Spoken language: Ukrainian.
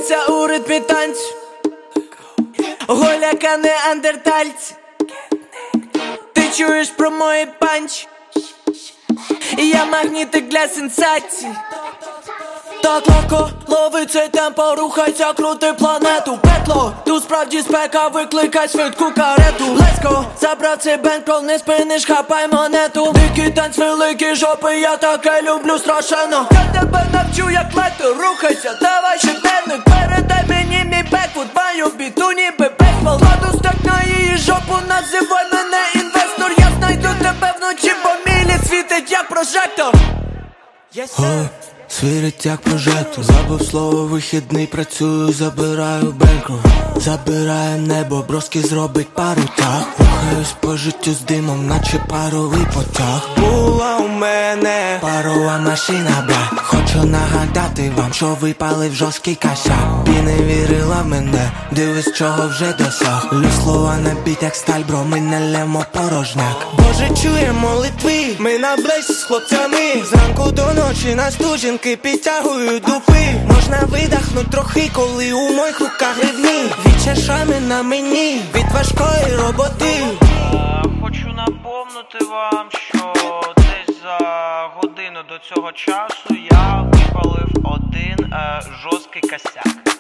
рухаються у ритмі танцю, голяка неандертальці. Ти чуєш про мої панчі, я магнітик для сенсацій. Так легко лови цей темпо, рухайся, крути планету. Петло, тут справді спека, викликай швидку карету. Лесько, забрав цей бенкрол, не спиниш, хапай монету. Дикий танць, великі жопи, я таке люблю страшенно. Я тебе навчу, як лети, рухайся, давай щоденник. Передай мені мій бекфут, маю біту, ніби бейсбол. Кладу стак на її жопу, називай мене інвестор. Я знайду тебе вночі, бо мій лід світить як прожектор. Свірить як прожектор. Забув слово вихідний, працюю, забираю бенкрол. Забираєм небо, броски зробить пару тяг. Рухаюсь по життю з димом, наче паровий потяг. Була у мене парова машина, бля. Хочу нагадати вам, що випалив жорсткий косяк. Ти не вірила в мене, дивись, чого вже досяг. Лю слова на біт, як сталь, бро, ми не лємо порожняк. Боже, чує молитви, ми на ближчі з хлопцями. Зранку до ночі на стужинки підтягую дупи. Можна видихнуть трохи, коли у моїх руках гривні. Відчешами на мені, від важкої роботи. Хочу напомнити вам, що десь за годину до цього часу я випалив один жорсткий косяк.